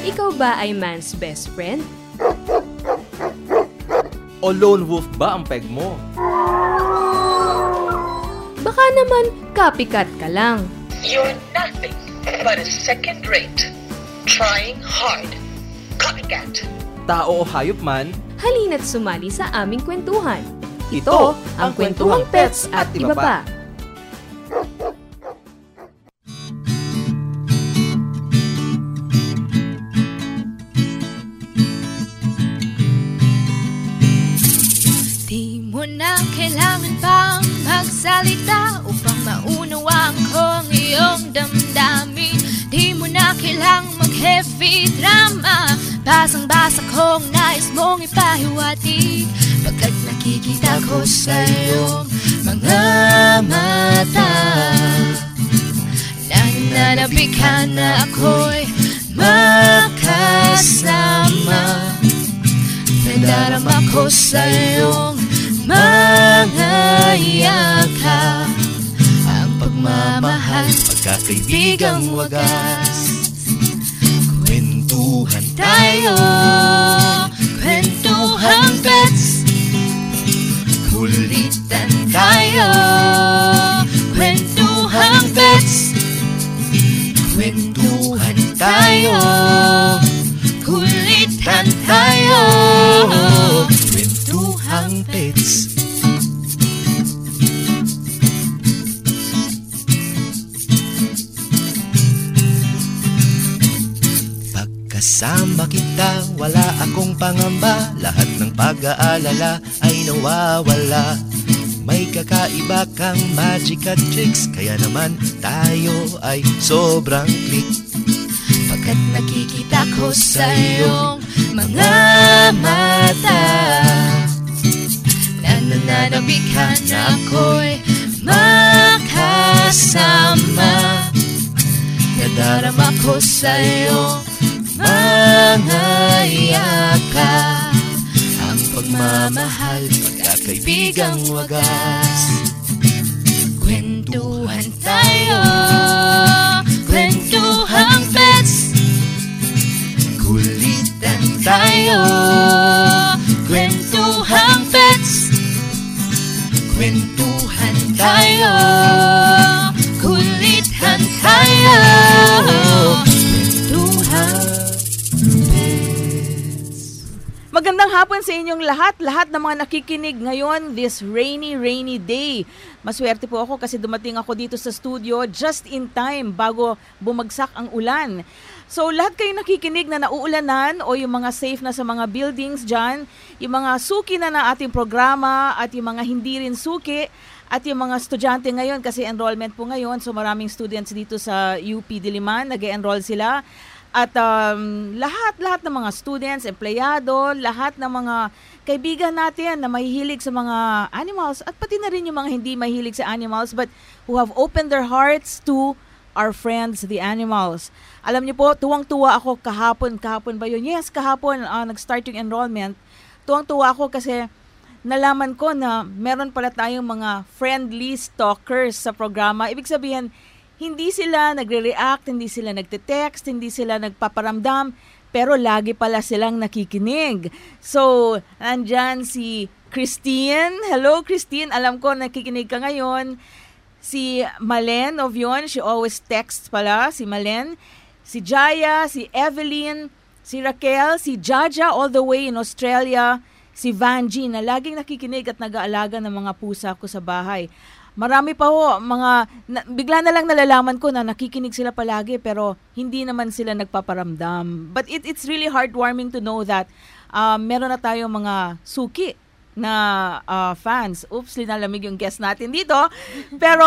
Ikaw ba ay man's best friend? O lone wolf ba ang peg mo? Baka naman copycat ka lang. You're nothing but a second rate. Trying hard. Copycat. Tao o hayop man, Halina't sumali sa aming kwentuhan. Ito ang Kwentuhang Pets at iba pa. Di mo na kailangan pang magsalita upang maunawaan ko ang iyong damdamin. Di mo na kailangang mag-heavy drama. Basang-basa kong nais mong ipahiwatig, pagkat nakikita ko sa iyong mga mata. Nananabik ka na ako'y makasama. Nadarama ko sa iyong mga yakap, ang pagmamahal, pagkakaibigang wagas. Kwentuhan tayo, kwentuhang pets. Kulitan tayo, kwentuhang pets. Kwentuhan tayo, kulitan tayo, kwentuhang pets. Kasama kita, wala akong pangamba. Lahat ng pag-aalala ay nawawala. May kakaiba kang magic at tricks, kaya naman tayo ay sobrang click. Pagkat nakikita ko sa iyong mga mata, nananabik ka na ako'y makasama. Nadarama ko sa iyong mga yakap, ang pagmamahal, pagkakaibigang wagas. Kwentuhan tayo, kwentuhang pets. Kulitan tayo, kwentuhang pets. Kwentuhan tayo, kulitan tayo, kwentuhang. Magandang hapon sa inyong lahat ng mga nakikinig ngayon this rainy day. Maswerte po ako kasi dumating ako dito sa studio just in time bago bumagsak ang ulan. So lahat kayo nakikinig na nauulanan o yung mga safe na sa mga buildings dyan, yung mga suki na ating programa at yung mga hindi rin suki, at yung mga estudyante ngayon kasi enrollment po ngayon. So maraming students dito sa UP Diliman, nag-e-enroll sila. At lahat ng mga students, empleyado, lahat ng mga kaibigan natin na mahihilig sa mga animals at pati na rin yung mga hindi mahihilig sa animals but who have opened their hearts to our friends, the animals. Alam niyo po, tuwang-tuwa ako kahapon ba yun? Yes, kahapon nag-start yung enrollment. Tuwang-tuwa ako kasi nalaman ko na meron pala tayong mga friendly stalkers sa programa. Ibig sabihin, hindi sila nagre-react, hindi sila nagte-text, hindi sila nagpaparamdam, pero lagi pala silang nakikinig. So, nandyan si Christine. Hello, Christine. Alam ko nakikinig ka ngayon. Si Malen of yun, she always texts pala, si Malen. Si Jaya, si Evelyn, si Raquel, si Jaja all the way in Australia, si Vanji na laging nakikinig at nag-aalaga ng mga pusa ko sa bahay. Marami pa ho, bigla na lang nalalaman ko na nakikinig sila palagi pero hindi naman sila nagpaparamdam. But it's really heartwarming to know that meron na tayong mga suki na fans. Oops, linalamig yung guest natin dito. Pero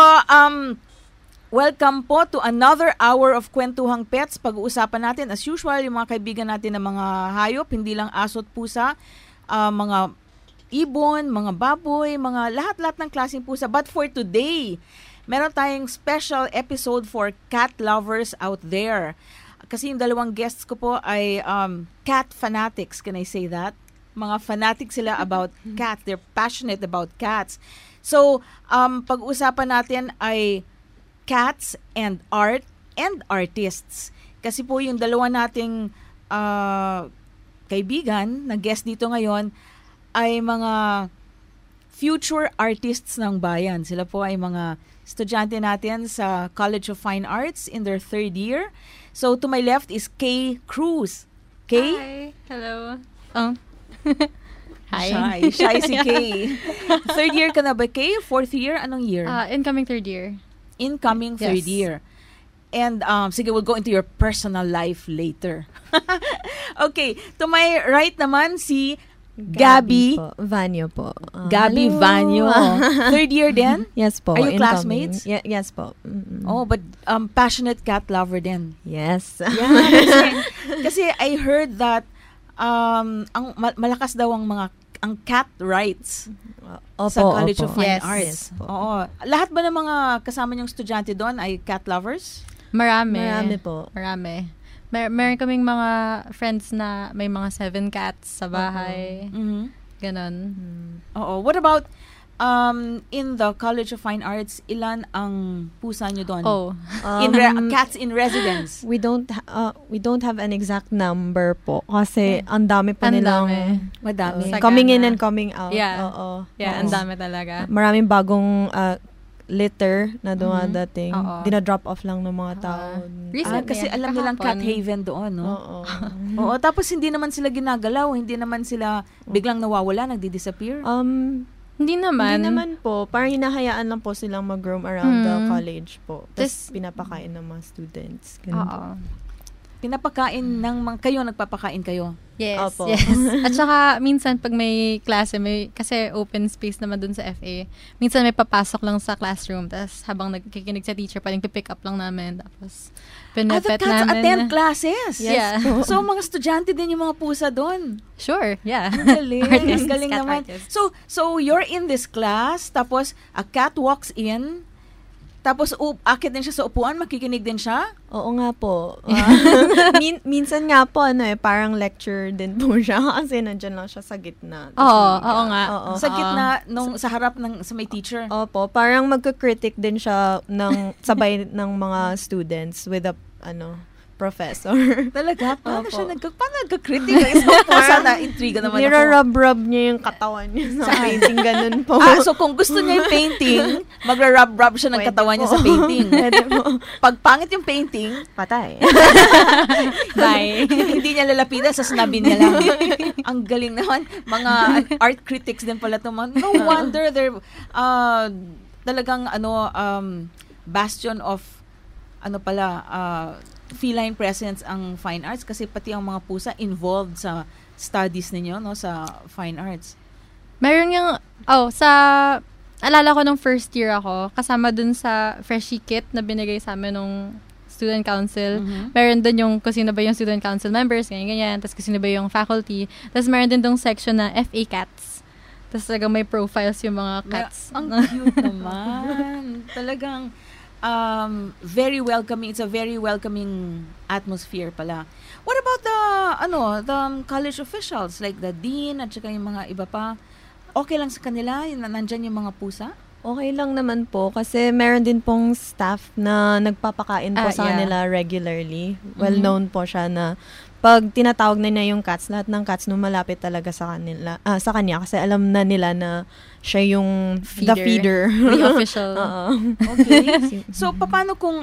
welcome po to another hour of Kwentuhang Pets. Pag-uusapan natin as usual yung mga kaibigan natin ng mga hayop, hindi lang aso at pusa, mga ibon, mga baboy, mga lahat-lahat ng klaseng pusa. But for today, meron tayong special episode for cat lovers out there. Kasi yung dalawang guests ko po ay cat fanatics. Can I say that? Mga fanatics sila about cats. They're passionate about cats. So, pag-usapan natin ay cats and art and artists. Kasi po yung dalawa nating kaibigan na guest dito ngayon ay mga future artists ng bayan. Sila po ay mga estudyante natin sa College of Fine Arts in their 3rd year. So to my left is Kay Cruz. Kay? Hi. Hello. Oh. Hi. Shy si Kay. 3rd year ka na ba, Kay? 4th year? Anong year? Incoming 3rd year. Incoming 3rd year. And sige, we'll go into your personal life later. Okay, to my right naman si Gabby Vanyo po. Gabby Hello. Vanyo. 3rd year din? Yes po. Are you incoming. classmates? Yes po. Mm-mm. Oh, but passionate cat lover din. Yes. Yeah, kasi I heard that ang malakas daw ang cat rights sa College of Fine Arts. Yes po. Oo. Lahat ba ng mga kasama niyong estudyante doon ay cat lovers? Marami po. Meron kaming mga friends na may mga 7 cats sa bahay. Mhm. Ganon. Oo. What about in the College of Fine Arts, ilan ang pusa niyo doon? Oh. Cats in residence. We don't have an exact number po kasi ang dami po Ang nilang Madami. Sa coming in Ghana. and coming out. Yeah. Oo. Yeah, ang dami talaga. Maraming bagong litter na dumadating. Oo. Dina-drop off lang ng mga tao. Recently, Kasi alam nilang cat kahapon. haven doon, no? Oo. Oo, tapos hindi naman sila ginagalaw, hindi naman sila biglang nawawala, nagdi-disappear. Hindi naman. Hindi naman po. Parang hinahayaan lang po silang mag-roam around the college po. Tapos Tas- pinapakain ng mga students. Ganun po. Oo. Pinapakain kayo, nagpapakain kayo. Yes, Opo. yes. At saka, minsan pag may klase, kasi open space naman dun sa FA, minsan may papasok lang sa classroom, tapos habang nagkikinig sa teacher, pwedeng pick up lang namin, tapos The pinapet cats namin. attend classes. Yes. So, mga estudyante din yung mga pusa doon. Sure, yeah. Ang galing. Artists, Ang galing cat naman. artists. So, you're in this class, tapos a cat walks in, tapos akit din siya sa upuan, makikinig din siya. Oo nga po. Minsan nga po, parang lecture din po siya kasi nandyan lang siya sa gitna. Oo nga. Oo. Sa gitna, sa harap sa may teacher. Opo, parang magka-critic din siya sabay ng mga students with a professor. Talaga? Paano Opo. siya nagka-critic? Isang pusa na intriga naman ako. Nira-rub-rub niya yung katawan niya sa painting, ganun po. So kung gusto niya yung painting, magra-rub-rub siya ng Pwede katawan niya po. sa painting. Pwede po. Pag pangit yung painting, Patay. Bye. hindi niya lalapitan, sa snabin niya lang. Ang galing naman. Mga art critics din pala ito. No wonder they're talagang bastion of feline presence ang fine arts kasi pati ang mga pusa involved sa studies ninyo, no, sa fine arts. Meron yung, alala ko nung first year ako, kasama dun sa freshie kit na binigay sa amin nung student council. Meron dun yung kung sino ba yung student council members, ganyan-ganyan, tapos kung sino ba yung faculty. Tapos meron din dong section na FA cats. Tapos talagang may profiles yung mga cats. Ang cute naman. Talagang very welcoming. It's a very welcoming atmosphere pala. What about the college officials like the dean at saka yung mga iba pa? Okay lang sa kanila? Nandyan yung mga pusa? Okay lang naman po kasi meron din pong staff na nagpapakain po sa kanila regularly. Well-known po siya na pag tinatawag na niya yung cats, lahat ng cats malapit talaga sa kanya kasi alam na nila na siya yung the feeder. Pre-official. Okay. So, paano kung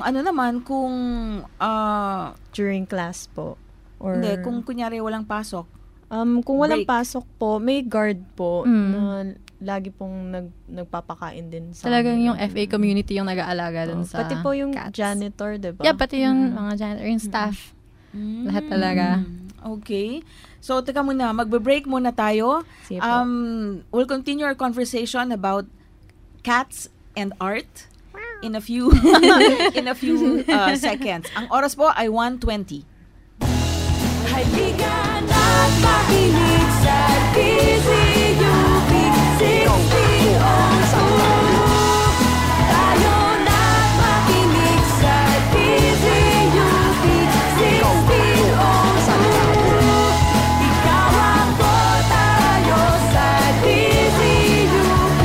During class po. Or, hindi, kung kunyari walang pasok? kung walang break. pasok po, may guard po na lagi pong nagpapakain din sa Talagang kanila. yung FA community yung nag-aalaga dun sa Pati po yung cats. janitor, diba? Yeah, pati yung mga janitor, yung staff. Lahat talaga. Okay. So, teka muna, magbe-break muna tayo. Sige po. We'll continue our conversation about cats and art in a few seconds. Ang oras po ay 1:20. Halika na't makinig sa DZUP 1602. Tayo na't makinig sa DZUP 1602. Ikaw ako, tayo sa DZUP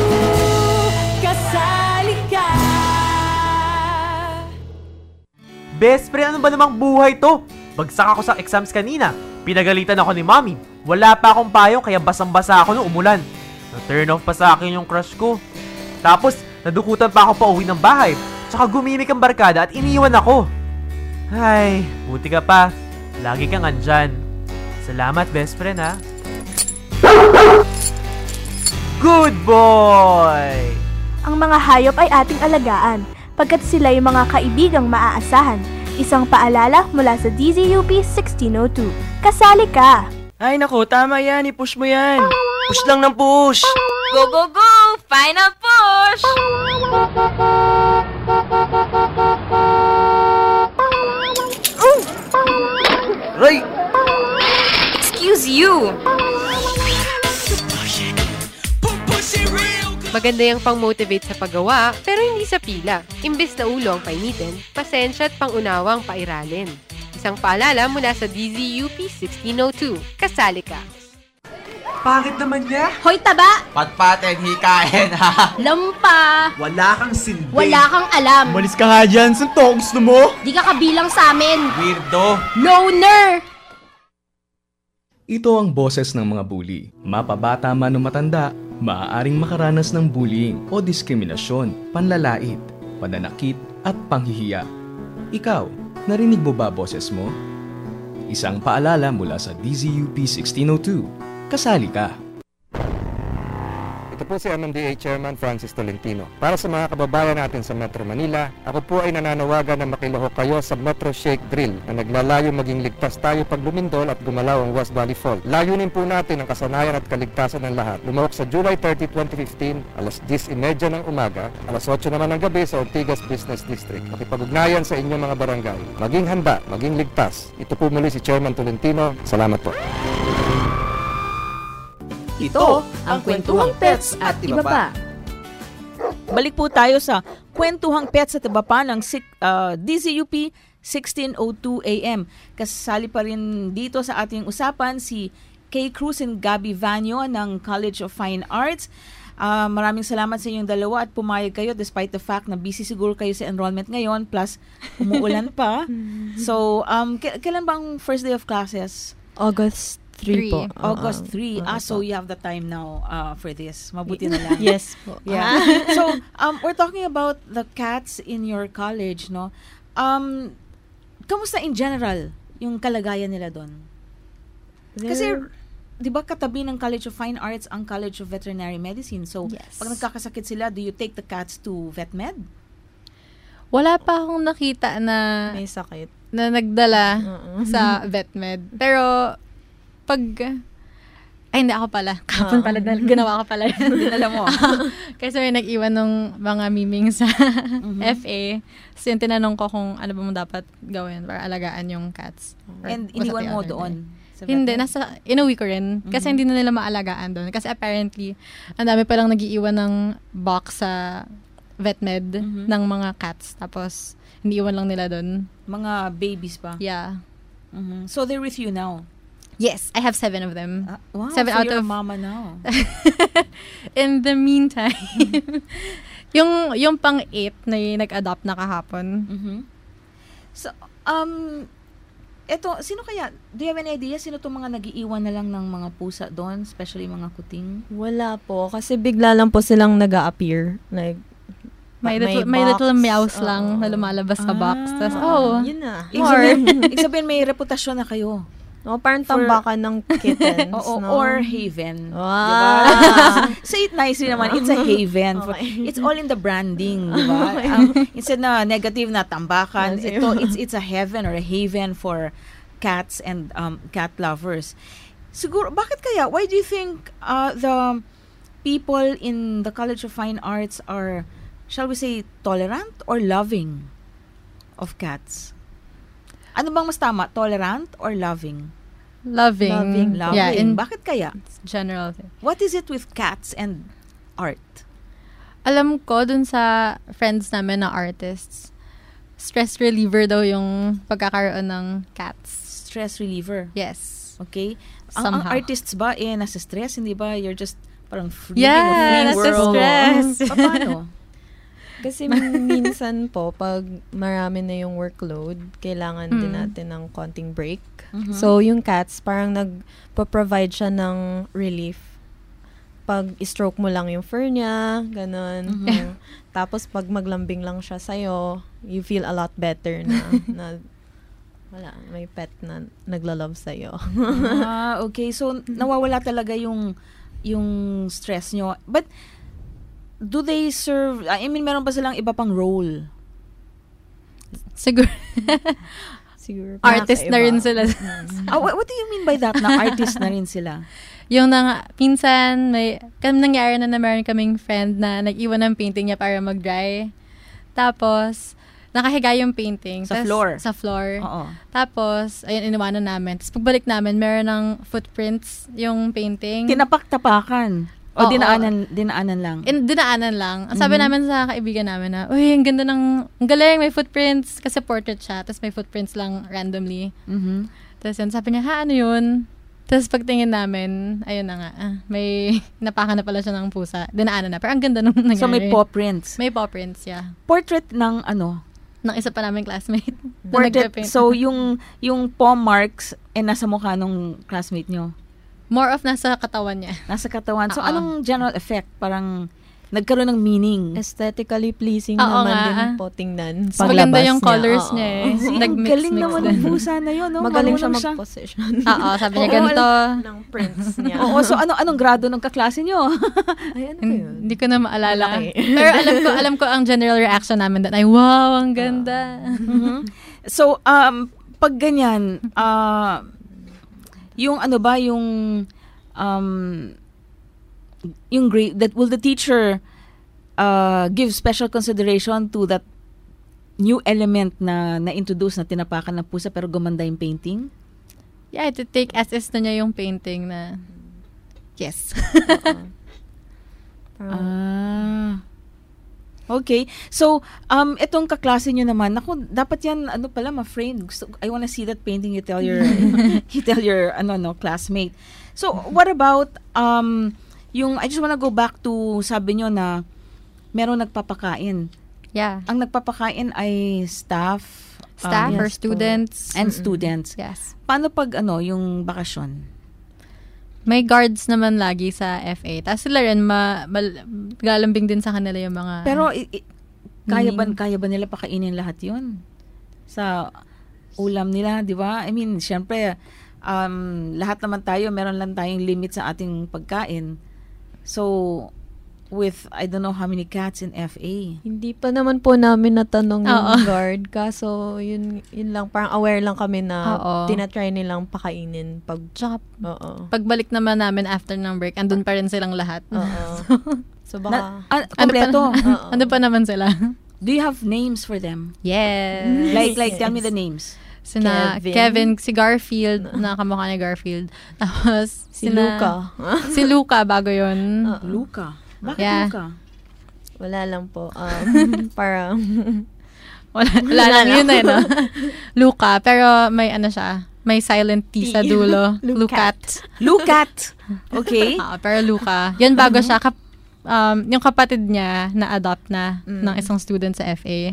1602. Kasali ka. Best friend, ano ba namang buhay to? Bagsak ako sa exams kanina. Pinagalitan ako ni mommy. Wala pa akong payong kaya basang-basa ako nung umulan. Na-turn off pa sa akin yung crush ko. Tapos, nadukutan pa ako pa uwi ng bahay. Tsaka gumimik ang barkada at iniwan ako. Ay, buti ka pa. Lagi kang andyan. Salamat, best friend, ha? Good boy! Ang mga hayop ay ating alagaan, pagkat sila ay mga kaibigang maaasahan. Isang paalala mula sa DZUP 1602. Kasali ka! Ay nako, tama yan. I-push mo yan. Push lang ng push. Go, go, go! Final push! Ray! Excuse you! Maganda yung pang-motivate sa paggawa, pero hindi sa pila. Imbes na ulo ang painitin, pasensya at pangunawang pairalin. Isang paalala mula sa DZUP 1602. Kasali ka. Pangit naman niya. Hoy, taba! Patpatin, hikain ha. Lampa! Wala kang silbi. Wala kang alam. Umalis ka nga dyan. Saan to? Gusto mo? Di ka kabilang sa amin. Weirdo. Loner! Ito ang boses ng mga bully. Mapabata man o matanda, maaaring makaranas ng bullying o diskriminasyon, panlalait, pananakit at panghihiya. Ikaw, narinig mo ba boses mo? Isang paalala mula sa DZUP 1602. Kasali ka! Ito po si MMDA Chairman Francis Tolentino. Para sa mga kababayan natin sa Metro Manila, ako po ay nananawagan na makilahok kayo sa Metro Shake Drill na naglalayo maging ligtas tayo pag lumindol at gumalaw ang West Valley Fault. Layunin po natin ang kasanayan at kaligtasan ng lahat. Lumahok sa July 30, 2015, alas 10:30 ng umaga, alas 8 naman ng gabi sa Ortigas Business District. Makipag-ugnayan sa inyong mga barangay. Maging handa, maging ligtas. Ito po muli si Chairman Tolentino. Salamat po. Ito ang Kwentuhang Pets at Iba Pa. Balik po tayo sa Kwentuhang Pets at Iba Pa ng DZUP 1602 AM. Kasali pa rin dito sa ating usapan si Kay Cruz and Gabby Vanyo ng College of Fine Arts. Maraming salamat sa inyong dalawa at pumayag kayo despite the fact na busy siguro kayo sa enrollment ngayon plus umuulan pa. So, kailan bang first day of classes? August 3 po. August 3. So you have the time now for this. Mabuti na lang. Yes po. Yeah. So, we're talking about the cats in your college, no? Kamusta in general yung kalagayan nila doon? Kasi, di ba katabi ng College of Fine Arts ang College of Veterinary Medicine? So, pag nagkakasakit sila, do you take the cats to VetMed? Wala pa akong nakita na may sakit na nagdala sa VetMed. Pero hindi ako pala. Kapon pala, ginawa ko pala yan. Dinala mo. Kasi may nag-iwan ng mga miming sa FA. So yung tinanong ko kung ano ba mo dapat gawin para alagaan yung cats. And iniwan mo doon? Hindi, inuwi ko rin. Kasi hindi na nila maalagaan doon. Kasi apparently, ang dami palang nag-iiwan ng box sa VetMed ng mga cats. Tapos, hindi iwan lang nila doon. Mga babies pa? Yeah. So, they're with you now? Yes, I have 7 of them. Wow, 7 so out you're of a mama now. In the meantime, yung pang-8 na nag-adopt na kahapon. So, sino kaya, do you have any idea sino itong mga nag-iiwan na lang ng mga pusa doon, especially mga kuting? Wala po, kasi bigla lang po silang nag-a-appear. Like, may little meows lang na lumalabas sa box. Tapos, yun na. Ibig sabihin, may reputasyon na kayo. Parang tambakan ng kittens. Or haven. Wow. Diba? Say it nicely naman. It's a haven. It's all in the branding. Diba? Instead na negative na tambakan, it's a heaven or a haven for cats and cat lovers. Siguro, bakit kaya? Why do you think the people in the College of Fine Arts are, shall we say, tolerant or loving of cats? Ano bang mas tama? Tolerant or loving? Loving. Yeah, bakit kaya? It's general. What is it with cats and art? Alam ko dun sa friends namin na artists, stress reliever daw yung pagkakaroon ng cats. Stress reliever? Yes. Okay. Somehow. Ang artists ba, nasa stress? Hindi ba? You're just parang living a free world. Stress. Paano? Kasi minsan po, pag marami na yung workload, kailangan din natin ng konting break. So, yung cats, parang nagpo-provide siya ng relief. Pag stroke mo lang yung fur niya, ganun. Tapos, pag maglambing lang siya sa'yo, you feel a lot better na wala, may pet na nagla-love sa'yo. Okay. So, nawawala talaga yung stress nyo. But, do they serve, I mean, meron pa silang iba pang role? Siguro. Artist na rin sila. What do you mean by that, na artist na rin sila? Yung pinsan, nangyari na meron kaming friend na nag-iwan ng painting niya para mag-dry. Tapos, nakahiga yung painting. Sa floor? Sa floor. Oo. Tapos, ayun, iniwanan namin. Tapos, pagbalik namin, meron ng footprints yung painting. Tinapak-tapakan? O dinaanan lang? Dinaanan lang. Sabi namin sa kaibigan namin na, uy, ang ganda ang galing, may footprints. Kasi portrait siya. Tapos, may footprints lang randomly. Tapos, yun, sabi niya, ano yun? Tapos, pagtingin namin, ayun na nga, may napakan na pala siya ng pusa. Dinaanan na. Pero ang ganda nung nangyari. So, may paw prints? May paw prints, yeah. Portrait ng ano? Ng isa pa namin classmate. Portrait, so yung paw marks nasa mukha nung classmate nyo? More of nasa katawan niya. Nasa katawan. So, anong general effect? Parang nagkaroon ng meaning. Aesthetically pleasing naman din po tingnan. Maganda yung colors niya eh. Nag-mix galing naman ng pusa na yun. No? Magaling siya mag-position. Sabi niya ganito. Ng prints niya. So anong grado ng kaklase nyo? Ay, ano yun? Hindi ko na maalala. Pero alam ko ang general reaction namin that ay, wow, ang ganda. So, pag ganyan, yung ano ba, yung grade, that will the teacher give special consideration to that new element na introduce na tinapakan ng pusa pero gumanda yung painting? Yeah, to take as is na niya yung painting na yes. Okay. So, itong kaklase nyo naman, naku, dapat yan, ma-frame. I wanna see that painting you tell your, classmate. So, what about, I just wanna go back to, sabi nyo na, meron nagpapakain. Yeah. Ang nagpapakain ay staff. Or students. And students. Yes. Paano pag, yung bakasyon? May guards naman lagi sa FA. Tapos sila rin, galambing din sa kanila yung mga... Pero, kaya ba nila pakainin lahat yun? Sa ulam nila, di ba? I mean, syempre, lahat naman tayo, meron lang tayong limit sa ating pagkain. So, with, I don't know how many cats in FA. Hindi pa naman po namin natanong yung guard. Kaso, yun lang, parang aware lang kami na tinatry nilang pakainin. Pagbalik naman namin after ng break, andun pa rin silang lahat. So, baka... Kompleto. Andun pa naman sila. Do you have names for them? Yes. Like tell me the names. Kevin, si Garfield, nakamukha ni Garfield. Tapos, si Luca. Si Luca, bago yun. Luca. Bakit Luca? Wala lang po. Parang... wala lang. Yun na no? Luca, pero may siya, may silent T sa dulo. Lucat. Lucat! Okay. Pero Luca. Yan bago siya, yung kapatid niya na-adopt na ng isang student sa FA.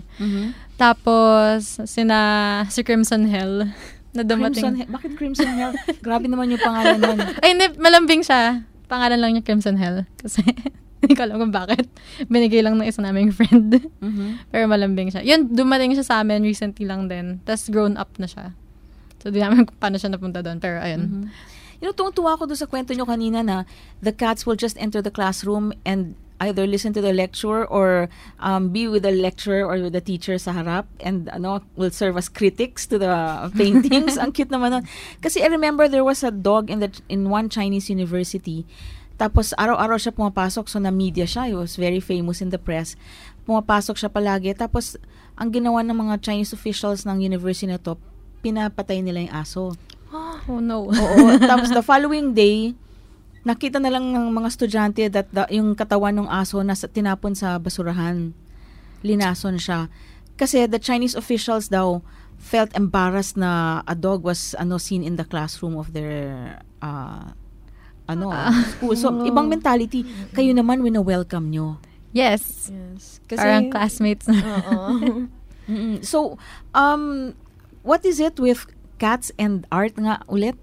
Tapos, si Crimson Hill na dumating. Bakit Crimson Hill? Grabe naman yung pangalan nun. Ay, hindi, malambing siya. Pangalan lang niya Crimson Hill. Kasi, hindi ko alam kung bakit. Binigay lang ng isa naming friend. Pero malambing siya. Yun, dumating siya sa amin recently lang din. Tapos grown up na siya. So, di namin kung paano siya napunta doon. Pero, ayun. Tuwang-tuwa ko doon sa kwento nyo kanina na the cats will just enter the classroom and either listen to the lecture or be with the lecturer or with the teacher sa harap and will serve as critics to the paintings. Ang cute naman nun. Kasi I remember there was a dog in one Chinese university. Tapos araw-araw siya pumapasok, so na media siya. He was very famous in the press. Pumapasok siya palagi. Tapos ang ginawa ng mga Chinese officials ng university na to, pinapatay nila yung aso. Oh no. Oo. Tapos the following day, nakita na lang ng mga estudyante that yung katawan ng aso na tinapon sa basurahan. Linason siya. Kasi the Chinese officials daw felt embarrassed na a dog was seen in the classroom of their school. So, ibang mentality. Kayo naman, wina-welcome nyo. Yes. Kasi, parang classmates. So, what is it with cats and art nga ulit?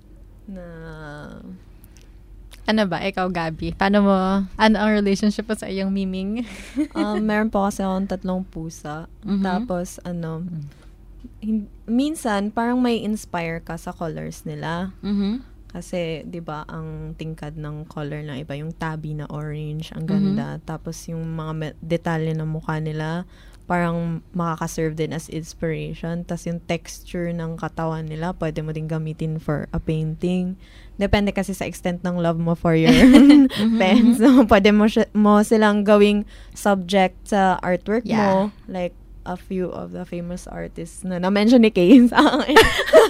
Ano ba? Ikaw, Gabi? Paano mo, ano ang relationship mo sa iyong miming? Meron po kasi akong 3 pusa. Tapos, minsan, parang may inspire ka sa colors nila. Kasi, di ba, ang tingkad ng color ng iba, yung tabby na orange, ang ganda. Tapos, yung mga detalye ng mukha nila, parang makaka-serve din as inspiration. Tapos, yung texture ng katawan nila, pwede mo din gamitin for a painting. Depende kasi sa extent ng love mo for your pets. So, pwede mo silang gawing subject sa artwork mo. Like, a few of the famous artists na na-mention ni Kay sa akin.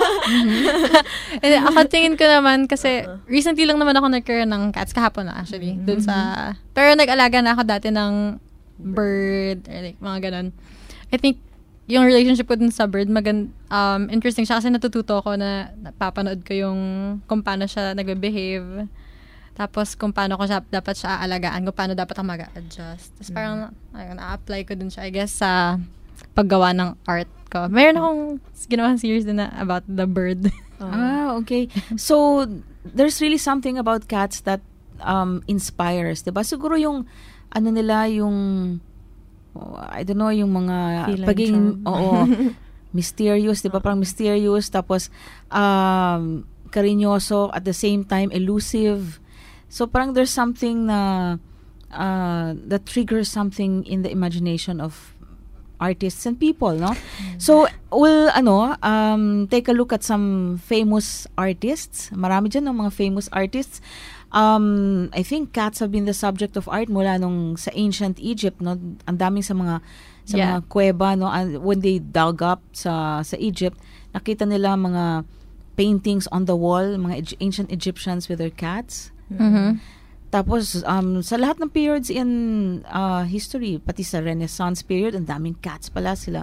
Ako tingin ko naman kasi recently lang naman ako nagkaroon ng cats kahapon na actually. Dun sa pero nag-alaga na ako dati ng bird or like mga ganun. I think yung relationship ko dun sa bird interesting siya kasi natututo ko na napapanood ko yung kung paano siya nagbe-behave. Tapos kung paano ko dapat siya aalagaan, kung paano dapat ako mag-adjust. Tapos parang na-apply ko dun siya I guess sa paggawa ng art ko. Mayroon akong ginawang series din na about the bird. Okay. So, there's really something about cats that inspires, diba? Siguro yung, ano nila, yung, I don't know, yung mga pagiging, mysterious, diba? Parang mysterious, tapos, karinyoso, at the same time, elusive. So, parang there's something na, that triggers something in the imagination of artists and people, no? So, we'll, take a look at some famous artists. Marami dyan ng mga famous artists. I think cats have been the subject of art mula nung sa ancient Egypt, no? Ang daming sa mga kuweba, no? When they dug up sa Egypt, nakita nila mga paintings on the wall, mga ancient Egyptians with their cats. Tapos, sa lahat ng periods in history, pati sa Renaissance period, ang daming cats pala sila.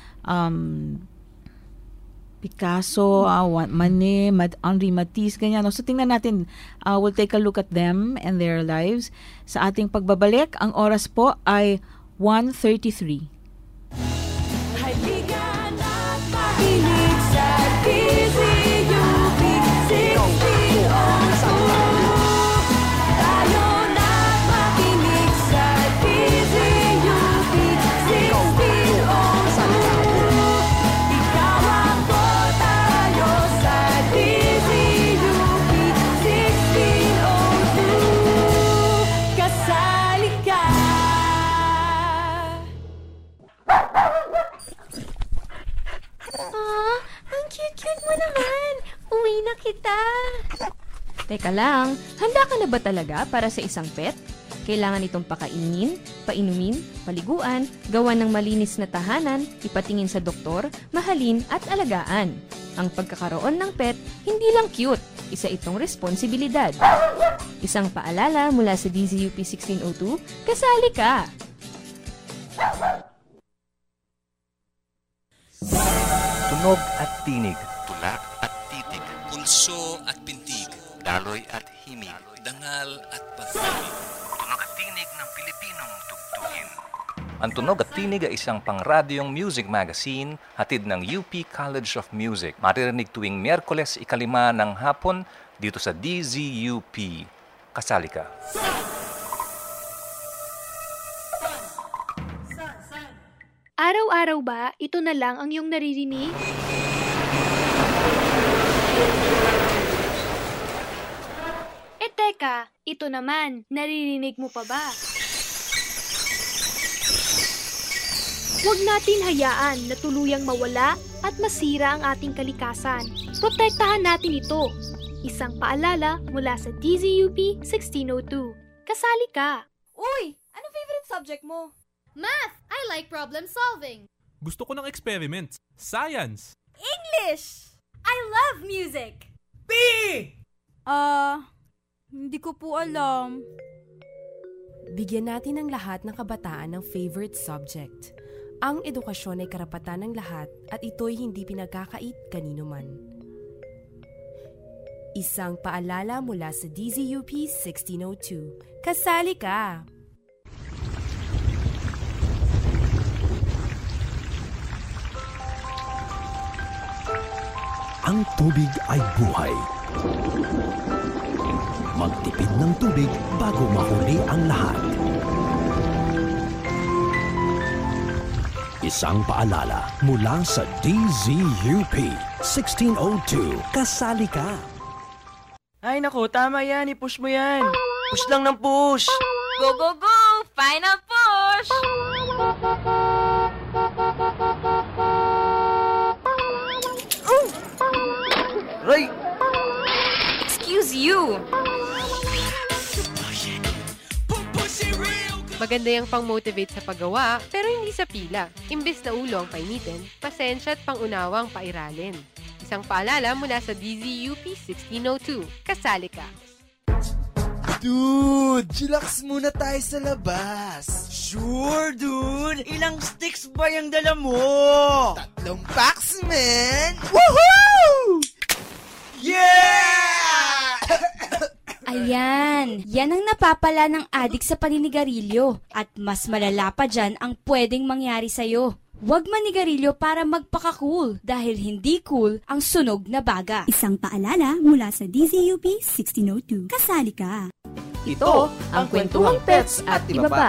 Picasso, Manet, Henri Matisse, ganyan. So, tingnan natin, we'll take a look at them and their lives. Sa ating pagbabalik, ang oras po ay 1:33. Halika na't makinig sa DZUP 1602. Cute mo naman! Uwi na kita! Teka lang, handa ka na ba talaga para sa isang pet? Kailangan itong pakainin, painumin, paliguan, gawan ng malinis na tahanan, ipatingin sa doktor, mahalin at alagaan. Ang pagkakaroon ng pet, hindi lang cute, isa itong responsibilidad. Isang paalala mula sa DZUP 1602, kasali ka! Tunog at tinig. Tula at titig. Pulso at pintig. Daloy at himig. Dangal at pagkain. Tunog at tinig ng Pilipinong tugtugin. Ang Tunog at Tinig ay isang pangradyong music magazine hatid ng UP College of Music. Maririnig tuwing Miyerkules 5 ng hapon dito sa DZUP. Kasali ka. Araw-araw ba, ito na lang ang iyong naririnig? Teka, ito naman, naririnig mo pa ba? Huwag natin hayaan na tuluyang mawala at masira ang ating kalikasan. Protektahan natin ito. Isang paalala mula sa DZUP 1602. Kasali ka! Uy! Anong favorite subject mo? Math! I like problem solving. Gusto ko ng experiments. Science! English! I love music! B! Hindi ko po alam. Bigyan natin ang lahat ng kabataan ng favorite subject. Ang edukasyon ay karapatan ng lahat at ito'y hindi pinagkakait kanino man. Isang paalala mula sa DZUP 1602. Kasali ka! Ang tubig ay buhay. Magtipid ng tubig bago mahuli ang lahat. Isang paalala mula sa DZUP 1602. Kasali ka! Ay nako, tama yan. I-push mo yan. Push lang ng push. Go, go, go! Final push! Ray! Excuse you! Maganda yung pang-motivate sa paggawa, pero hindi sa pila. Imbes na ulo ang painitin, pasensya at pangunawang pairalin. Isang paalala mula sa DZUP 1602. Kasali ka! Dude, chillax muna tayo sa labas. Sure, dude. Ilang sticks ba yung dala mo? 3 packs, man. Woohoo! Yeah! Ayan, yan ang napapala ng adik sa paninigarilyo. At mas malala pa dyan ang pwedeng mangyari sa'yo. Huwag manigarilyo para magpaka-cool dahil hindi cool ang sunog na baga. Isang paalala mula sa DZUP 1602. Kasali ka! Ito ang Kwentuhang Pets at iba pa.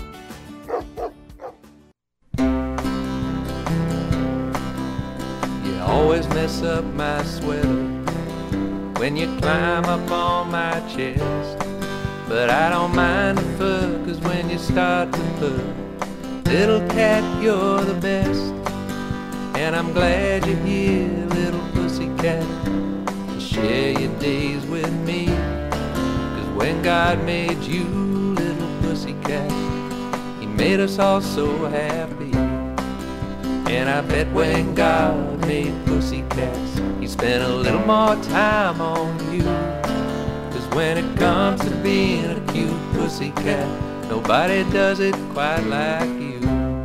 You always mess up my sweater when you climb up on my chest. But I don't mind the fuss, 'cause when you start to put, little cat, you're the best. And I'm glad you're here, little pussycat, to share your days with me. 'Cause when God made you, little pussycat, He made us all so happy. And I bet when God made pussycats, He spent a little more time on you. 'Cause when it comes to being a cute pussycat, nobody does it quite like you.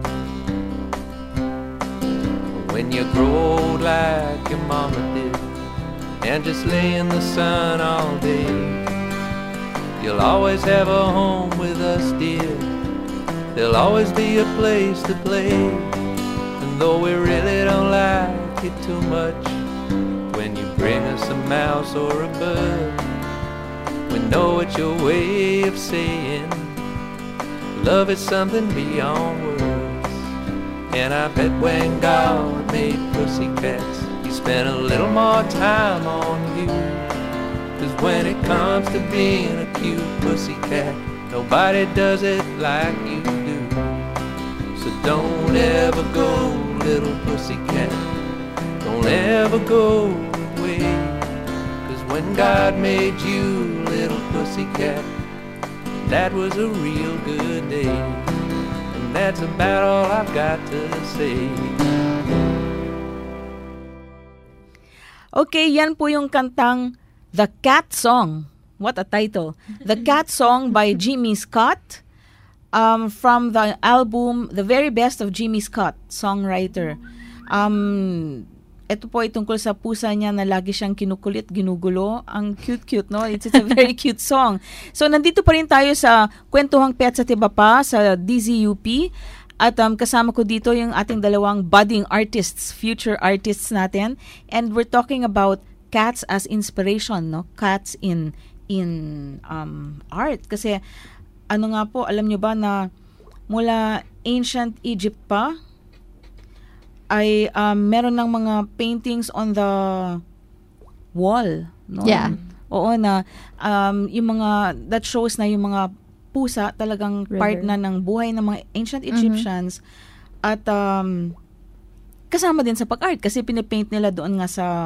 When you grow old like your mama did, and just lay in the sun all day, you'll always have a home with us, dear. There'll always be a place to play. And though we really don't like it too much, when you bring us a mouse or a bug, we know it's your way of saying love is something beyond words. And I bet when God made pussycats, He spent a little more time on you. 'Cause when it comes to being a cute pussycat, nobody does it like you do. So don't ever go, little pussycat, don't ever go away. 'Cause when God made you, little pussycat, that was a real good day. And that's about all I've got to say. Okay, yan po yung kantang The Cat Song. What a title. The Cat Song by Jimmy Scott. From the album The Very Best of Jimmy Scott, songwriter. Ito po ay tungkol sa pusa niya na lagi siyang kinukulit, ginugulo. Ang cute-cute, no? It's a very cute song. So, nandito pa rin tayo sa Kwentuhang Pets at iba pa sa DZUP. At kasama ko dito yung ating dalawang budding artists, future artists natin. And we're talking about cats as inspiration, no? Cats in art. Kasi, ano nga po, alam nyo ba na mula ancient Egypt pa, ay meron ng mga paintings on the wall, no? Yeah. Oo na yung mga that shows na yung mga pusa talagang part na ng buhay ng mga ancient Egyptians. At kasama din sa pag-art kasi pinipaint nila doon nga sa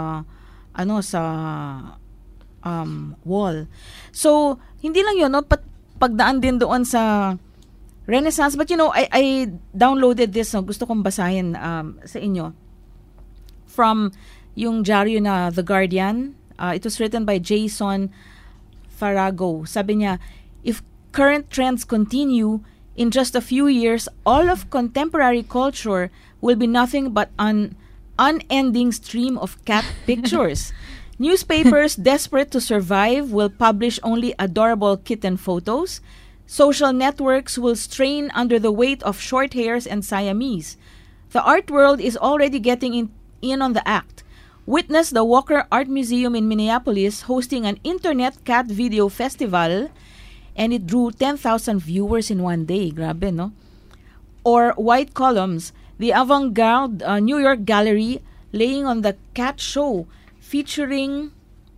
wall. So hindi lang yun, no? Pagdaan din doon sa Renaissance. But you know, I downloaded this. So gusto kong basahin sa inyo. From yung diaryo na The Guardian. It was written by Jason Farago. Sabi niya, if current trends continue, in just a few years, all of contemporary culture will be nothing but an unending stream of cat pictures. Newspapers, desperate to survive, will publish only adorable kitten photos. Social networks will strain under the weight of short hairs and Siamese. The art world is already getting in on the act. Witness the Walker Art Museum in Minneapolis hosting an internet cat video festival, and it drew 10,000 viewers in one day. Grabe, no? Or White Columns, the avant-garde New York gallery laying on the cat show featuring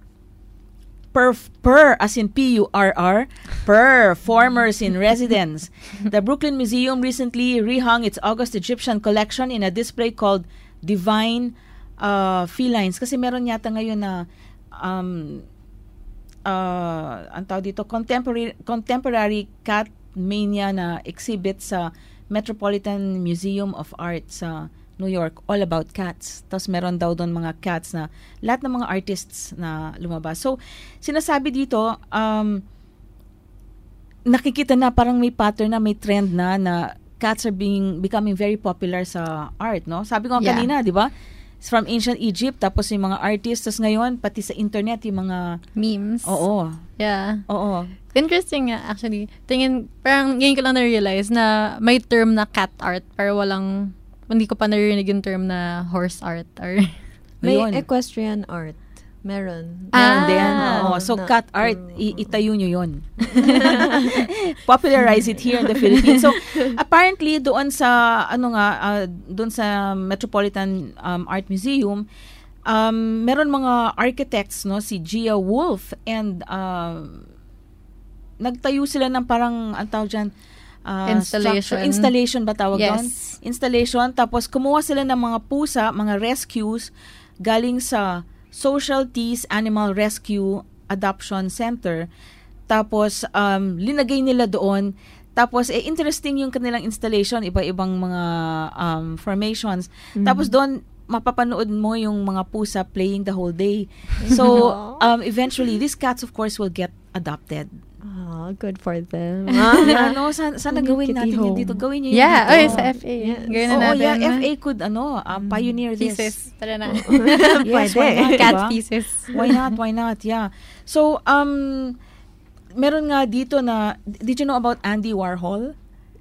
as in P-U-R-R, performers in residence. The Brooklyn Museum recently rehung its August Egyptian collection in a display called Divine Felines. Kasi meron yata ngayon na ang tawag dito, contemporary cat mania na exhibit sa Metropolitan Museum of Art sa New York, all about cats. Tapos meron daw doon mga cats na lahat ng mga artists na lumabas. So, sinasabi dito, nakikita na parang may pattern na, may trend na cats are becoming very popular sa art, no? Sabi ko kanina, di ba? It's from ancient Egypt, tapos yung mga artists, tapos ngayon, pati sa internet, yung mga memes. Oo. Yeah. Oo. Interesting nga, actually. Parang ngayon ko lang na-realize na may term na cat art, pero hindi ko pa narinig yung term na horse art. Or may equestrian art. Meron. Meron din. So, cat art, itayo nyo yun. Popularize it here in the Philippines. So, apparently, doon sa, doon sa Metropolitan Art Museum, meron mga architects, no, si Gia Wolf, and nagtayo sila ng parang, ang tawag dyan, installation ba tawag doon? Installation. Tapos, kumuha sila ng mga pusa, mga rescues, galing sa Socialties Animal Rescue Adoption Center. Tapos, linagay nila doon. Tapos, interesting yung kanilang installation, iba-ibang mga formations. Tapos doon, mapapanood mo yung mga pusa playing the whole day. So, eventually, these cats, of course, will get adopted. Good for them. Sana gawin natin yun dito. Gawin niyo yun dito. Sa FA. Gawin na natin. FA could, pioneer this. Thesis. Tara na. Yes, why not? Cat thesis. Why not? Yeah. So, meron nga dito na, did you know about Andy Warhol?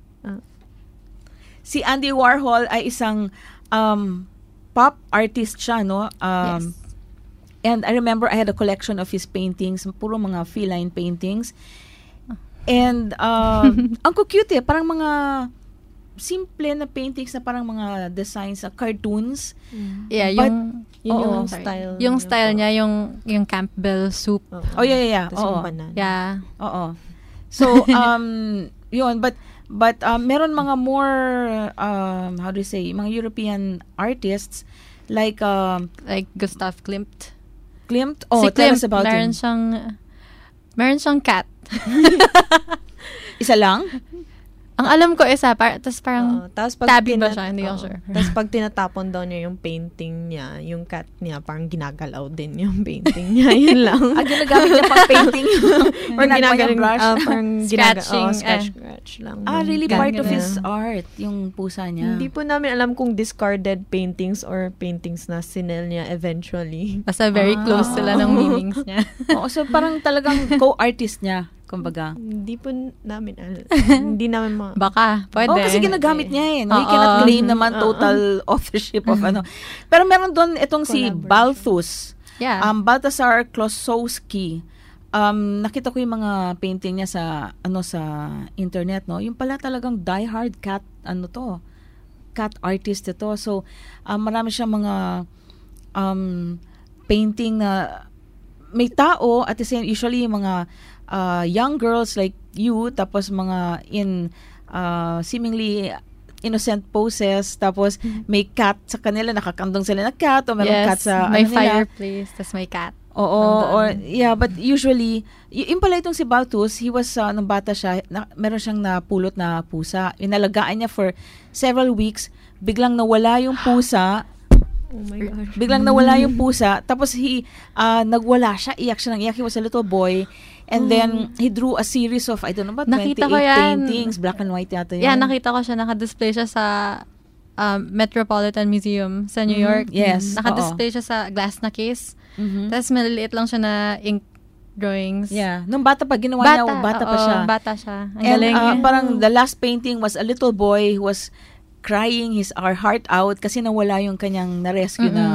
Si Andy Warhol ay isang pop artist siya, no? Yes. And I remember I had a collection of his paintings, puro mga feline paintings. And ang cute parang mga simple na paintings na parang mga designs, cartoons. Yeah, yung style. Yung style niya, yung Campbell soup. Oh, yeah. Oo. Yeah. Oo. So, yun, but meron mga more, how do you say, mga European artists, like Gustav Klimt. Tell us about him. Meron siyang cat. Isa lang? Ang alam ko isa, tapos parang tabby ba siya? Hindi ako sure. Tapos pag tinatapon daw niya yung painting niya, yung cat niya, parang ginagalaw din yung painting niya. Yun lang. Ginagamit niya pang painting. Parang ginagaling, parang scratching. Scratch lang. Really part of his art, yung pusa niya. Hindi po namin alam kung discarded paintings or paintings na sinel niya eventually. Basta very close sila ng meanings niya. So parang talagang co-artist niya. Kumbaga. Hindi po namin hindi namin baka, pwede. Kasi ginagamit niya No? He cannot claim naman total authorship of Pero meron doon itong si Balthus. Yeah. Baltasar Klosowski. Nakita ko yung mga painting niya sa internet, no? Yung pala talagang diehard cat cat artist ito. So marami siyang mga painting na may tao at the same, usually yung mga young girls like you, tapos mga in seemingly innocent poses, tapos may cat sa kanila, nakakandong sila na cat, o meron cat sa may fireplace, tapos may cat. But usually, yung pala itong si Balthus, he was, nung bata siya, meron siyang napulot na pusa. Inalagaan niya for several weeks, biglang nawala yung pusa. Oh my gosh. Biglang nawala yung pusa, tapos nagwala siya, iyak siya ng iyak. He was a little boy. And then, he drew a series of, I don't know, about 28 paintings, black and white yata yun. Yeah, nakita ko siya, nakadisplay siya sa Metropolitan Museum sa New York. Yes. Nakadisplay siya sa glass na case. Tapos maliliit lang siya na ink drawings. Yeah. Nung bata pa, ginawa niya, bata pa siya. Bata siya. Ang galing. And parang the last painting was a little boy who was crying his heart out kasi nawala yung kanyang na-rescue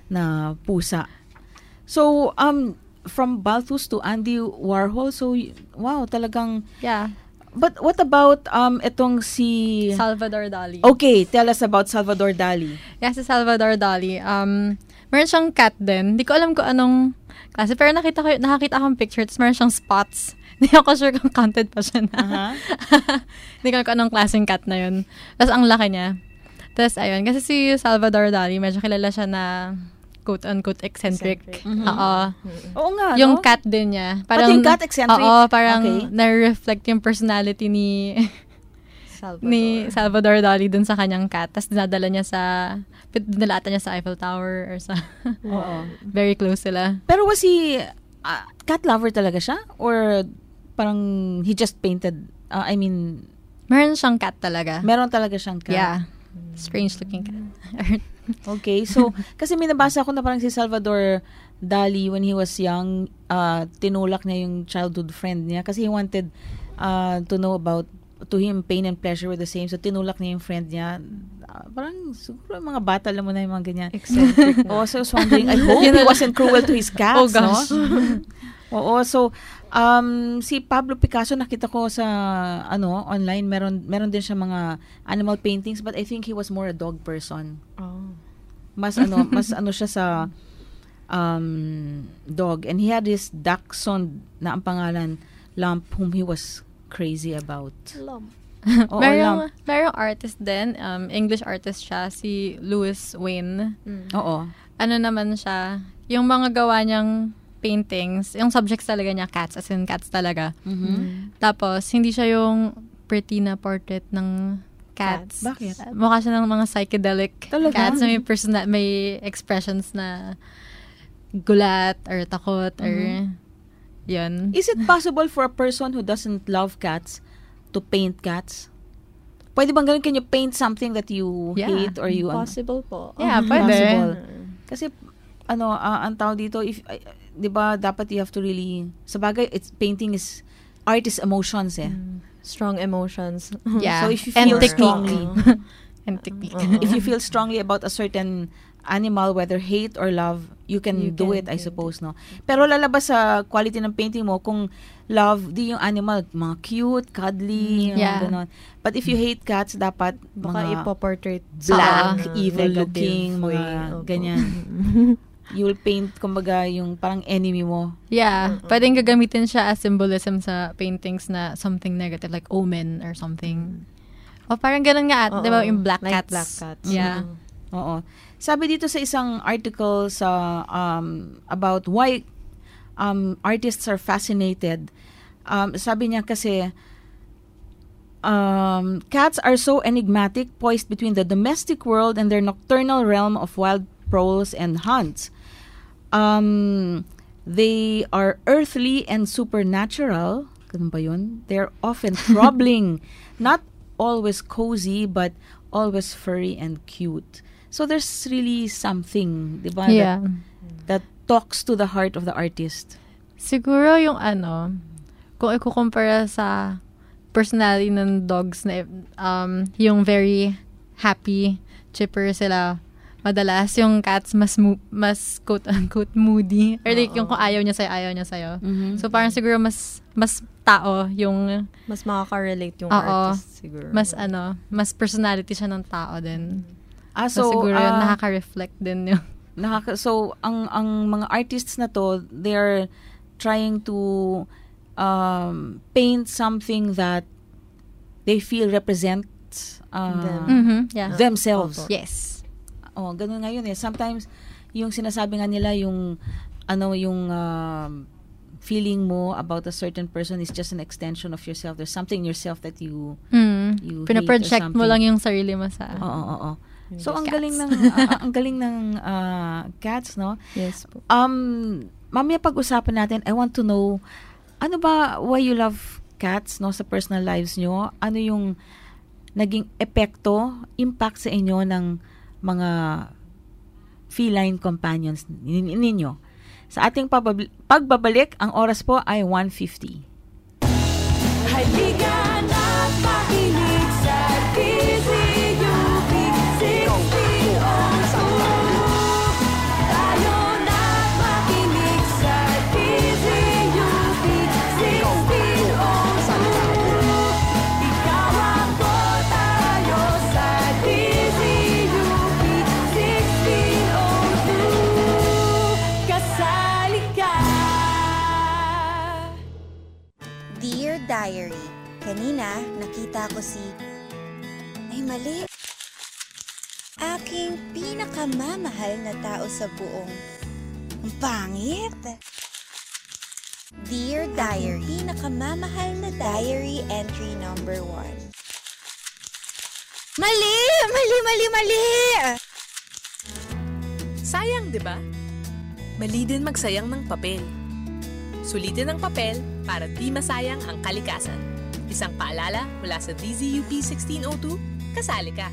na pusa. So, from Balthus to Andy Warhol, so, wow, talagang... Yeah. But what about itong si... Salvador Dali. Okay, tell us about Salvador Dali. Yeah, si Salvador Dali. Meron siyang cat din. Hindi ko alam kung anong klase. Pero nakakita akong picture. Tapos meron siyang spots. Hindi ako sure kung counted pa siya na. Hindi ko alam kung anong klaseng cat na yun. Tapos ang laki niya. Tapos ayun. Kasi si Salvador Dali, medyo kilala siya na quote-unquote eccentric. Oo nga, yung no? cat din niya. Parang, yung cat eccentric? Oo, parang na-reflect yung personality ni Salvador Dali dun sa kanyang cat. Tapos dinadala niya dinalatan niya sa Eiffel Tower or sa... Very close sila. Pero was he cat lover talaga siya? Or parang he just painted, meron siyang cat talaga. Meron talaga siyang cat? Yeah. Strange looking cat. Okay, so, kasi may nabasa ko na parang si Salvador Dali, when he was young, tinulak niya yung childhood friend niya kasi he wanted to know about, to him, pain and pleasure were the same. So, tinulak niya yung friend niya. Parang, siguro mga bata, alam mo na yung mga ganyan. Eccentric na. So I was wondering, I hope he wasn't cruel to his cats, gosh. no? Oo, so, si Pablo Picasso, nakita ko sa, online, meron din siya mga animal paintings, but I think he was more a dog person. Mas siya sa dog. And he had this dachshund na ang pangalan, Lump, whom he was crazy about. Lump. Merong artist din, English artist siya, si Louis Wayne. Oo. Ano naman siya, yung mga gawa niyang paintings, yung subjects talaga niya, cats, as in cats talaga. Tapos, hindi siya yung pretty na portrait ng cats. Bakit? Mukha siya ng mga psychedelic talaga? cats na may expressions na gulat or takot or yun. Is it possible for a person who doesn't love cats to paint cats? Pwede bang ganun? Can you paint something that you hate or you... Possible po. Yeah, pwede. Possible. Kasi, ang tawag dito, if, di ba, dapat you have to really... Sabagay, art is emotions eh. Strong emotions. Yeah. So if you feel strongly... And technique. If you feel strongly about a certain animal, whether hate or love, you can do it, I suppose, no? Pero lalabas sa quality ng painting mo kung love, di yung animal, mga cute, cuddly, gano'n. But if you hate cats, dapat baka mga ipoportrait black, evil-looking, way. mga ganyan. You will paint, kumbaga, yung parang enemy mo. Yeah. Pwedeng gagamitin siya as symbolism sa paintings na something negative, like omen or something. O parang ganun nga, di ba, yung black like cats. Black cats. Yeah. Oo. Sabi dito sa isang article sa about why artists are fascinated. Sabi niya kasi cats are so enigmatic, poised between the domestic world and their nocturnal realm of wild prowls and hunts. They are earthly and supernatural. Ganun ba yun? They're often troubling, not always cozy, but always furry and cute. So there's really something, di ba? Yeah. That talks to the heart of the artist. Siguro yung kung ikukumpara sa personality ng dogs na yung very happy, chipper sila. Madalas yung cats mas quote-unquote moody. Or like yung kung ayaw niya sa'yo. So parang siguro mas tao yung... Mas makaka-relate yung artist siguro. Mas personality siya ng tao din. So siguro yun, nakaka-reflect din yung... So, ang mga artists na to, they're trying to paint something that they feel represents themselves. Yes. Ganun nga yun eh. Sometimes, yung sinasabi nga nila, yung feeling mo about a certain person is just an extension of yourself. There's something in yourself that you pinaproject mo lang yung sarili mo sa... Oo. So, ang galing ng cats, no? Yes po. Mamaya pag-usapan natin, I want to know, ano ba, why you love cats, no, sa personal lives nyo? Ano yung naging impact sa inyo ng mga feline companions ninyo? Sa ating pagbabalik, ang oras po ay 1:50. Halika na't makinig sa DZUP 1602. Kanina, nakita ko ay mali. Aking pinakamamahal na tao sa buong. Ang pangit. Dear Diary, pinakamamahal na diary entry number 1. Mali! Sayang, di ba? Mali din magsayang ng papel. Sulitin ang papel para di masayang ang kalikasan. Isang paalala mula sa DZUP 1602, kasali ka.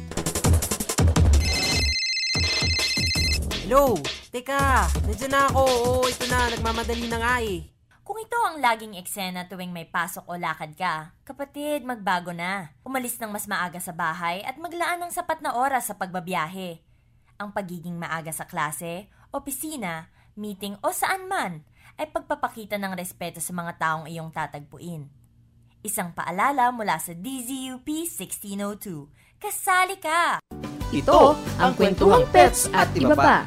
Hello! Teka, nandiyan na ako. Oo, ito na. Nagmamadali na nga eh. Kung ito ang laging eksena tuwing may pasok o lakad ka, kapatid, magbago na. Umalis ng mas maaga sa bahay at maglaan ng sapat na oras sa pagbabiyahe. Ang pagiging maaga sa klase, opisina, meeting o saan man ay pagpapakita ng respeto sa mga taong iyong tatagpuin. Isang paalala mula sa DZUP 1602. Kasali ka! Ito ang Kwentuhang Pets at iba pa.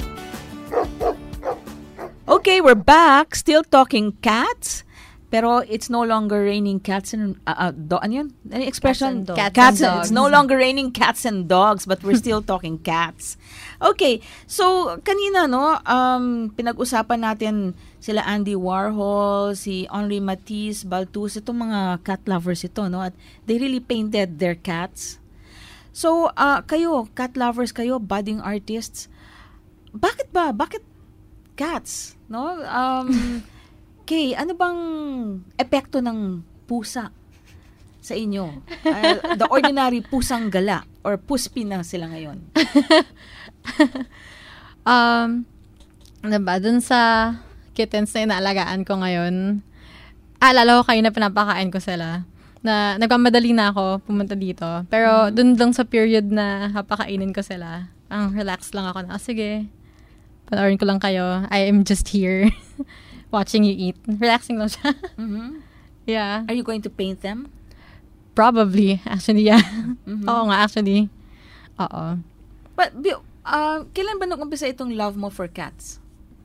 Okay, we're back. Still talking cats. Pero it's no longer raining cats and... ano yun? Any expression? Cats and dogs. It's no longer raining cats and dogs, but we're still talking cats. Okay, so kanina, pinag-usapan natin sila Andy Warhol, si Henri Matisse, Balthus, itong mga cat lovers ito, no? At they really painted their cats. So, kayo, cat lovers kayo, budding artists, bakit cats? No? Kay, ano bang epekto ng pusa sa inyo? The ordinary pusang gala or puspi na sila ngayon? Dun sa kittens na inaalagaan ko ngayon, alala ko kayo na pinapakain ko sila. Na nagmamadali na ako pumunta dito. Pero dun lang sa period na papakainin ko sila, ang relax lang ako na, sige, panoorin ko lang kayo. I am just here watching you eat. Relaxing lang siya. Yeah. Are you going to paint them? Probably. Actually, yeah. Oo nga, actually. Oo. But, kailan ba nag-umpisa itong love mo for cats?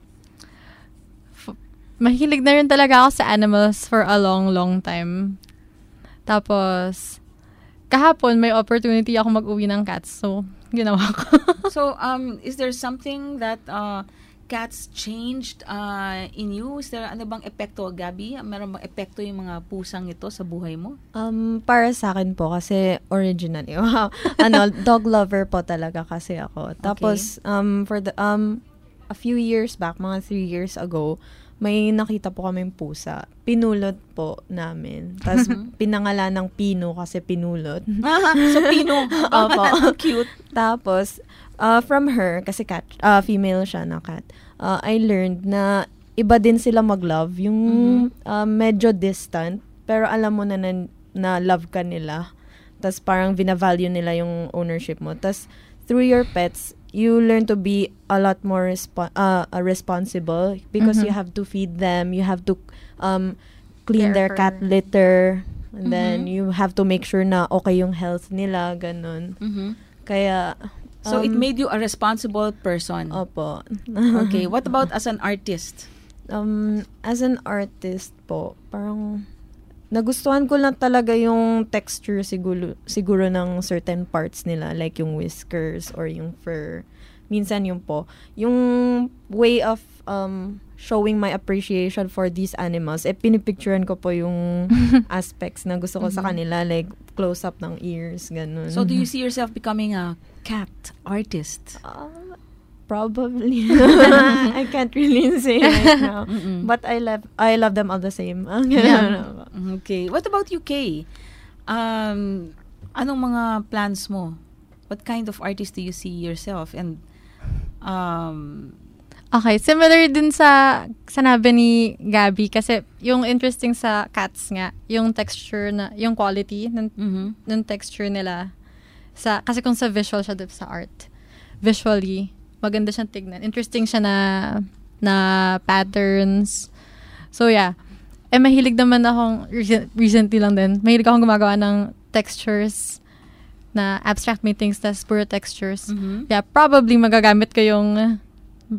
Mahilig na rin talaga ako sa animals for a long, long time. Tapos, kahapon may opportunity ako mag-uwi ng cats. So, ginawa ko. So, is there something that cats changed in you? Is there ano bang epekto, Gabby? Meron bang epekto yung mga pusang ito sa buhay mo? Para sa akin po, kasi original. Dog lover po talaga kasi ako. Tapos, for the a few years back, mga 3 years ago, may nakita po kaming pusa. Pinulot po namin. Tapos, pinangalan ng Pino kasi pinulot. So, Pino. Opo. Cute. Tapos, from her, kasi cat, female siya na cat, I learned na iba din sila mag-love. Yung medyo distant, pero alam mo na love ka nila. Tapos, parang vina-value nila yung ownership mo. Tapos, through your pets, you learn to be a lot more responsible because you have to feed them, you have to clean their cat litter, and then you have to make sure na okay yung health nila, ganun. Kaya, so it made you a responsible person. Opo. Okay, what about as an artist? As an artist po, parang nagustuhan ko lang talaga yung texture siguro ng certain parts nila, like yung whiskers or yung fur. Minsan yung way of showing my appreciation for these animals, pinipicturean ko po yung aspects na gusto ko sa kanila, like close-up ng ears, ganun. So, do you see yourself becoming a cat artist? Probably. I can't really say right now. But I love them all the same. Yeah. Okay. What about you, Kay? Anong mga plans mo? What kind of artist do you see yourself? And okay, similar din sa sanabi ni Gabby kasi yung interesting sa cats nga, yung texture na, yung quality ng texture nila. Kasi kung sa visual siya, sa art. Visually, maganda siyang tignan. Interesting siya na patterns. So, yeah. Mahilig naman akong, recently lang din, mahilig akong gumagawa ng textures na abstract meetings, tas pure textures. Yeah, probably magagamit ko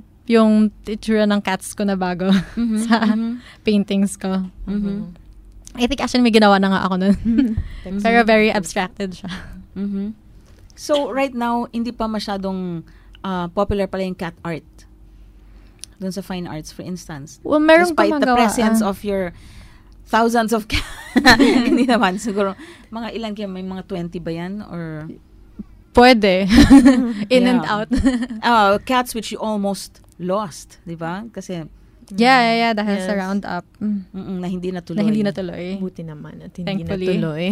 yung itsura ng cats ko na bago sa paintings ko. I think actually may ginawa na nga ako nun. Pero very abstracted siya. So, right now, hindi pa masyadong popular pala yung cat art. Doon sa fine arts, for instance. Well, meron despite the presence of your thousands of cats. Hindi naman, siguro, mga ilan kaya, may mga 20 ba yan? Or pwede. In and out. Cats which you almost lost, di ba? Kasi Yeah, dahil sa roundup. Na hindi natuloy. Buti naman at hindi Thankfully. natuloy.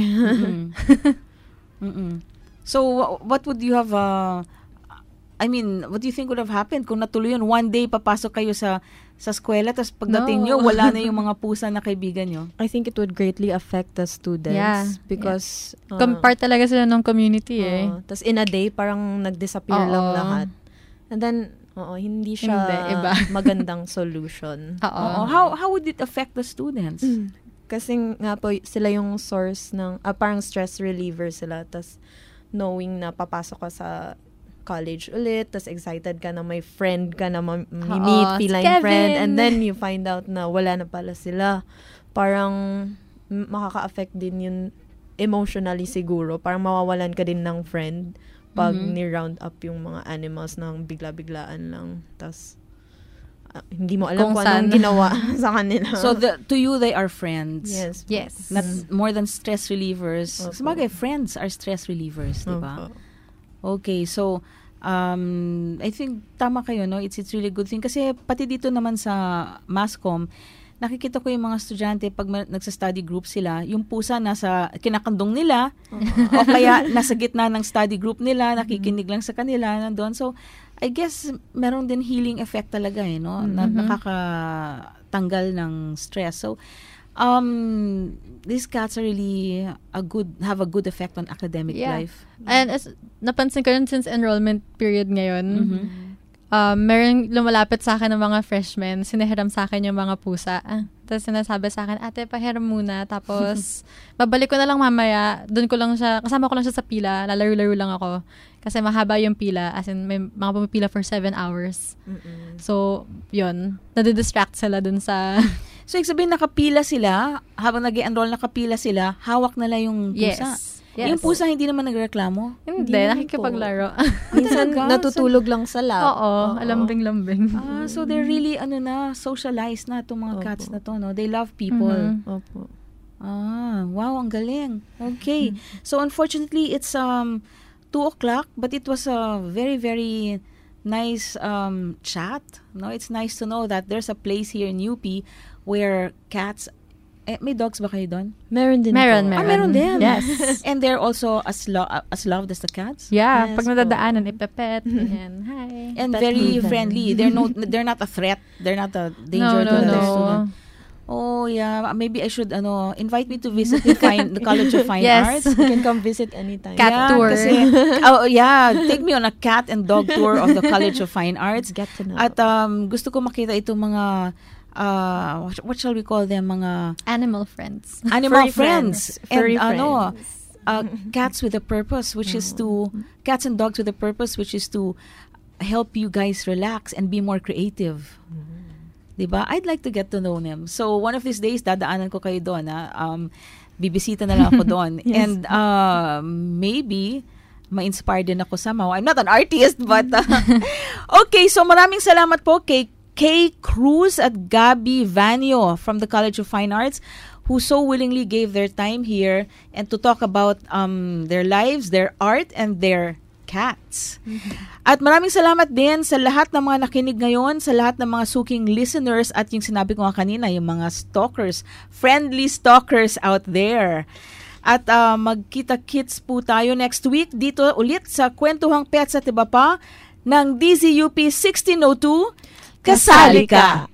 So, what would you have, what do you think would have happened kung natuloy yun? One day, papasok kayo sa eskwela, tapos pagdating nyo, wala na yung mga pusa na kaibigan nyo. I think it would greatly affect the students. Because part talaga sila ng community Tapos in a day, parang nag-disappear lang lahat. And then, hindi siya magandang solution. How would it affect the students? Kasi nga po, sila yung source ng, parang stress reliever sila. Tapos knowing na papasok ka sa college ulit, tas excited ka na may friend ka na meet, feline friend, and then you find out na wala na pala sila. Parang makaka-affect din yun emotionally siguro. Parang mawawalan ka din ng friend pag ni-round up yung mga animals ng bigla-biglaan lang. Tas hindi mo alam kung anong ginawa sa kanila. So to you, they are friends. Yes. Not more than stress relievers. Sabagay, friends are stress relievers, di ba? Okay, so I think tama kayo, no? It's really good thing kasi pati dito naman sa Mascom, nakikita ko yung mga estudyante pag nagsa-study group sila, yung pusa nasa kinakandong nila o kaya nasa gitna ng study group nila, nakikinig lang sa kanila nandoon. So I guess meron din healing effect talaga no? Na nakakatanggal ng stress. So these cats are really have a good effect on academic life. And as napansin ko rin since enrollment period ngayon, meron lumalapit sa akin ng mga freshmen, sinahiram sa akin yung mga pusa. Tapos sinasabi sa akin, ate, pahiram muna. Tapos babalik ko na lang mamaya. Doon ko lang siya, kasama ko lang siya sa pila, lalaro-laro lang ako. Kasi mahaba yung pila, as in may mga pumipila for 7 hours. So, yun. Nadidistract sila dun sa So, sabihin nakapila sila, habang nag-enroll nakapila sila, hawak na lang yung pusa. Yes. Yung pusa hindi naman nagreklamo? Hindi, nakikipaglaro. Minsan natutulog lang sa lab. Oo, lambing-lambing. So they're really socialized na itong mga cats na to, no? They love people. Opo. Wow, ang galing. Okay. So unfortunately, it's 2:00, but it was a very, very nice chat. No, it's nice to know that there's a place here in UP where cats. May dogs ba kayo doon? Meron din. Meron. Meron din. Yes. And they're also as loved as the cats? Yeah. Yes, pag nadadaanan, ipepet. Ganyan. Hi. And very friendly. They're not a threat. They're not a danger to the student. Oh, yeah. Maybe I should, invite me to visit the College of Fine Arts. You can come visit anytime. Cat tour. Kasi, take me on a cat and dog tour of the College of Fine Arts. Get to know. At gusto ko makita itong mga what shall we call them? Mga animal friends. Animal friends. Furry and friends. Cats with a purpose, which is cats and dogs with a purpose, which is to help you guys relax and be more creative. Diba? I'd like to get to know them. So one of these days, dadaanan ko kayo doon. Bibisita na lang ako doon. Yes. And maybe ma-inspire din ako somehow. I'm not an artist, but okay, so maraming salamat po kay Kay Cruz at Gabby Vanio from the College of Fine Arts who so willingly gave their time here and to talk about their lives, their art, and their cats. At maraming salamat din sa lahat ng mga nakinig ngayon, sa lahat ng mga suking listeners at yung sinabi ko nga kanina, yung mga stalkers, friendly stalkers out there. At magkita-kits po tayo next week dito ulit sa Kwentuhang Pets at iba pa ng DZUP 1602. Kasali ka!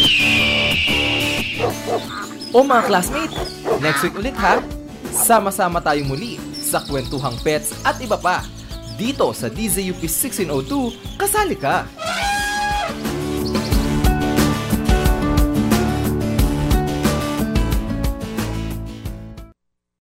O mga classmate, next week ulit ha! Sama-sama tayong muli sa Kwentuhang Pets at iba pa. Dito sa DZUP 1602, kasali ka!